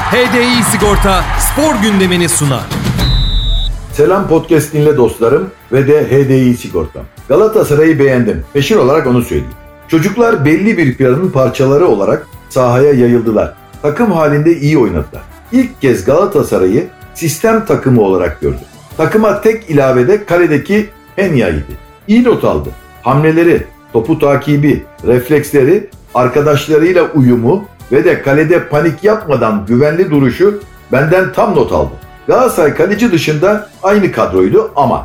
HDI Sigorta spor gündemini sunar. Selam podcast dinle dostlarım ve de HDI Sigorta. Galatasaray'ı beğendim. Peşin olarak onu söyleyeyim. Çocuklar belli bir planın parçaları olarak sahaya yayıldılar. Takım halinde iyi oynadılar. İlk kez Galatasaray'ı sistem takımı olarak gördüm. Takıma tek ilavede kaledeki Peña'ydı. İyi not aldı. Hamleleri, topu takibi, refleksleri, arkadaşlarıyla uyumu ve de kalede panik yapmadan güvenli duruşu benden tam not aldı. Galatasaray kaleci dışında aynı kadroydu ama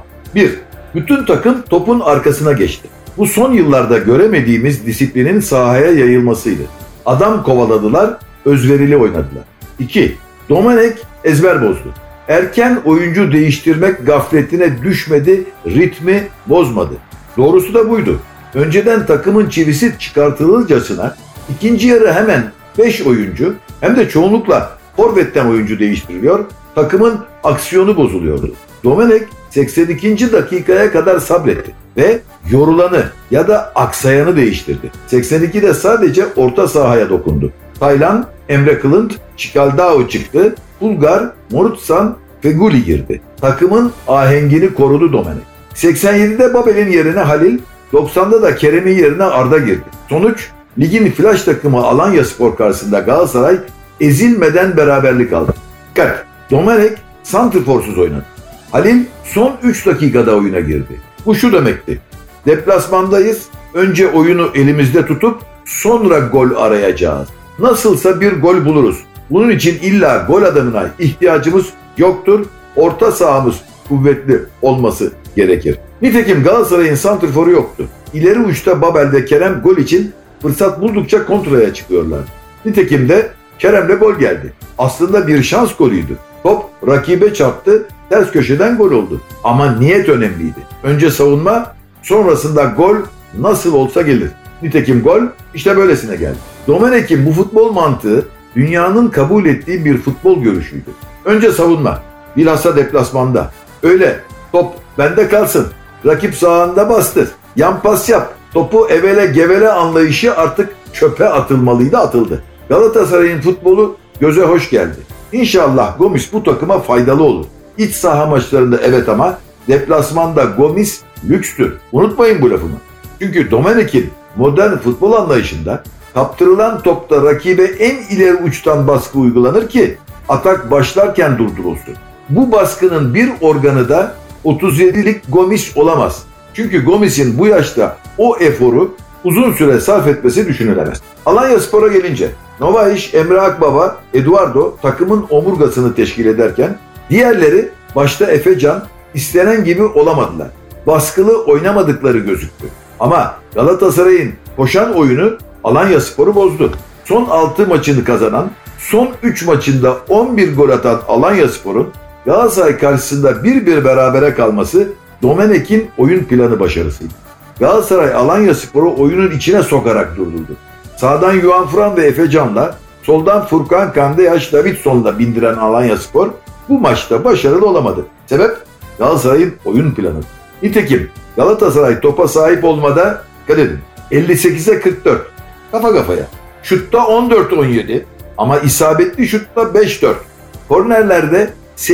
bütün takım topun arkasına geçti. Bu son yıllarda göremediğimiz disiplinin sahaya yayılmasıydı. Adam kovaladılar, özverili oynadılar. 2. Domenech ezber bozdu. Erken oyuncu değiştirmek gafletine düşmedi, ritmi bozmadı. Doğrusu da buydu. Önceden takımın çivisi çıkartılırcasına ikinci yarı hemen 5 oyuncu hem de çoğunlukla forvetten oyuncu değiştiriliyor, takımın aksiyonu bozuluyordu. Domenech 82. dakikaya kadar sabretti ve yorulanı ya da aksayanı değiştirdi. 82'de sadece orta sahaya dokundu. Taylan, Emre Kılınç, Çikaldao çıktı, Bulgar, Morutsan, Feguli girdi. Takımın ahengini korudu Domenech. 87'de Babel'in yerine Halil, 90'da da Kerem'in yerine Arda girdi. Sonuç, ligin flash takımı Alanyaspor karşısında Galatasaray ezilmeden beraberlik aldı. Dikkat! Domenech santrforsuz oynadı. Halil son 3 dakikada oyuna girdi. Bu şu demekti: deplasmandayız, önce oyunu elimizde tutup sonra gol arayacağız. Nasılsa bir gol buluruz. Bunun için illa gol adamına ihtiyacımız yoktur. Orta sahamız kuvvetli olması gerekir. Nitekim Galatasaray'ın santrforu yoktu. İleri uçta Babel'de Kerem gol için fırsat buldukça kontraya çıkıyorlar. Nitekim de Kerem'le gol geldi. Aslında bir şans golüydü. Top rakibe çarptı, ters köşeden gol oldu. Ama niyet önemliydi. Önce savunma, sonrasında gol nasıl olsa gelir. Nitekim gol işte böylesine geldi. Domenech'in bu futbol mantığı dünyanın kabul ettiği bir futbol görüşüydü. Önce savunma, bilhassa deplasmanda. Öyle top bende kalsın, rakip sahanda bastır, yan pas yap, topu evele gevele anlayışı artık çöpe atılmalıydı, atıldı. Galatasaray'ın futbolu göze hoş geldi. İnşallah Gomis bu takıma faydalı olur. İç saha maçlarında evet ama deplasmanda Gomis lükstür. Unutmayın bu lafımı. Çünkü Domenech'in modern futbol anlayışında kaptırılan topta rakibe en ileri uçtan baskı uygulanır ki atak başlarken durdurulsun. Bu baskının bir organı da 37'lik Gomis olamaz. Çünkü Gomis'in bu yaşta o eforu uzun süre sarf etmesi düşünülemez. Alanyaspor'a gelince Novaiş, Emre Akbaba, Eduardo takımın omurgasını teşkil ederken diğerleri başta Efecan istenen gibi olamadılar. Baskılı oynamadıkları gözüktü. Ama Galatasaray'ın koşan oyunu Alanyaspor'u bozdu. Son 6 maçını kazanan, son 3 maçında 11 gol atan Alanyaspor'un Galatasaray karşısında 1-1 berabere kalması Domenech'in oyun planı başarısıydı. Galatasaray Alanyaspor'u oyunun içine sokarak durdurdu. Sağdan Juan Fran ve Efecan'la, soldan Furkan Kandeyaş Davidson'la bindiren Alanyaspor bu maçta başarılı olamadı. Sebep Galatasaray'ın oyun planı. Nitekim Galatasaray topa sahip olmada, dikkat edin, 58'e 44, kafa kafaya. Şutta 14-17 ama isabetli şutta 5-4. Kornerlerde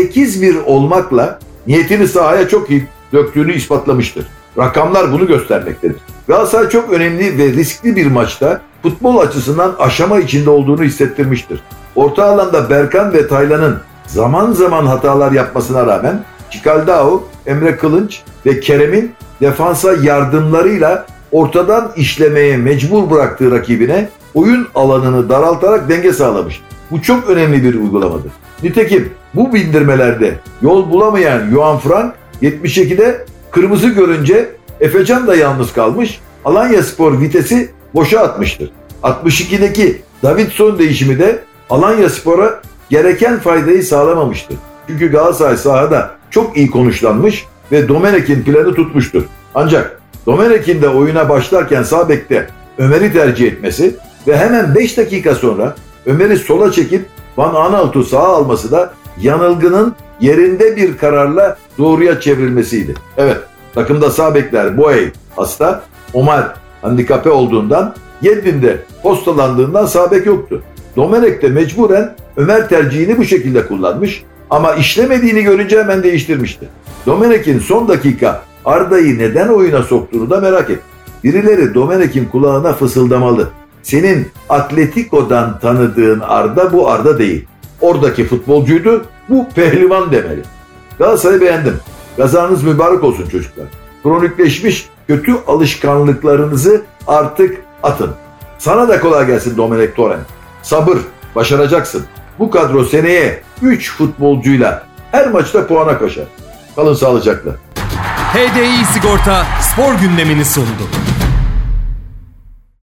8-1 olmakla niyetini sahaya çok iyi döktüğünü ispatlamıştır. Rakamlar bunu göstermektedir. Galatasaray çok önemli ve riskli bir maçta futbol açısından aşama içinde olduğunu hissettirmiştir. Orta alanda Berkan ve Taylan'ın zaman zaman hatalar yapmasına rağmen Çikaldao, Emre Kılınç ve Kerem'in defansa yardımlarıyla ortadan işlemeye mecbur bıraktığı rakibine oyun alanını daraltarak denge sağlamış. Bu çok önemli bir uygulamadır. Nitekim bu bindirmelerde yol bulamayan Juan Fran 72'de kırmızı görünce Efecan da yalnız kalmış, Alanyaspor vitesi boşa atmıştır. 62'deki Davidson değişimi de Alanyaspor'a gereken faydayı sağlamamıştır. Çünkü Galatasaray sahada çok iyi konuşlanmış ve Domenech'in planı tutmuştur. Ancak Domenech'in de oyuna başlarken sağ bekte Ömer'i tercih etmesi ve hemen 5 dakika sonra Ömer'i sola çekip Van Aanholt'u sağa alması da yanılgının yerinde bir kararla doğruya çevrilmesiydi. Evet, takımda sağ bekler Boey hasta, Omar handikape olduğundan, Yedlin'de postalandığından sağ bek yoktu. Domenech de mecburen Ömer tercihini bu şekilde kullanmış ama işlemediğini görünce hemen değiştirmişti. Domenech'in son dakika Arda'yı neden oyuna soktuğunu da merak et. Birileri Domenech'in kulağına fısıldamalı. Senin Atletico'dan tanıdığın Arda bu Arda değil. Oradaki futbolcuydu, bu pehlivan demeli. Galatasaray'ı beğendim. Gazanız mübarek olsun çocuklar. Kronikleşmiş kötü alışkanlıklarınızı artık atın. Sana da kolay gelsin Domenech Torrent. Sabır, başaracaksın. Bu kadro seneye 3 futbolcuyla her maçta puana koşar. Kalın sağlıcakla. HDI Sigorta spor gündemini sundu.